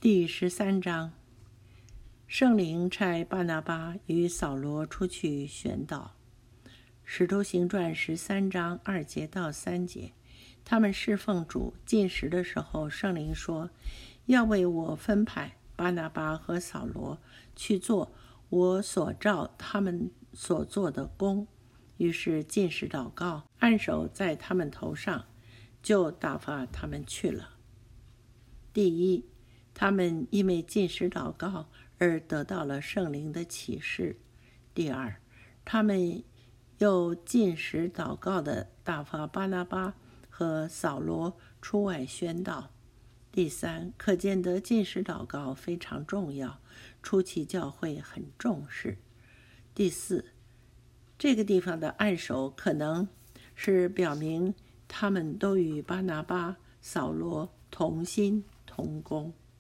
第13章，圣灵差巴拿巴与扫罗出去宣道。使徒行传13章2节到3节，他们侍奉主进食的时候，圣灵说，要为我分派巴拿巴和扫罗去做我所召他们所做的工。于是进食祷告，按手在他们头上，就打发他们去了。第一，他们因为进食祷告而得到了圣灵的启示。第二，他们又进食祷告的打发巴拿巴和扫罗出外宣道。第三，可见得进食祷告非常重要，初期教会很重视。第四，这个地方的按手可能是表明他们都与巴拿巴、扫罗同心同工。